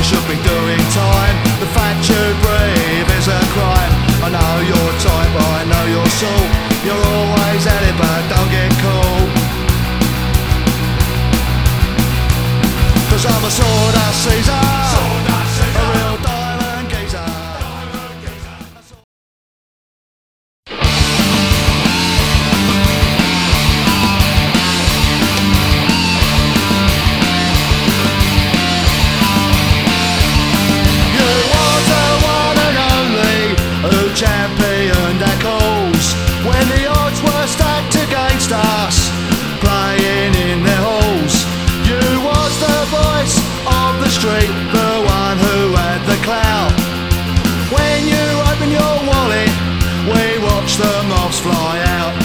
should be doing time. The fact you breathe is a crime. I know your type, I know your soul. You're always at it but don't get caught. 'Cause I'm a sawdust Caesar, a real diamond geezer. Championed our cause when the odds were stacked against us, playing in their halls. You was the voice of the street, the one who had the clout. When you opened your wallet, we watched the moths fly out.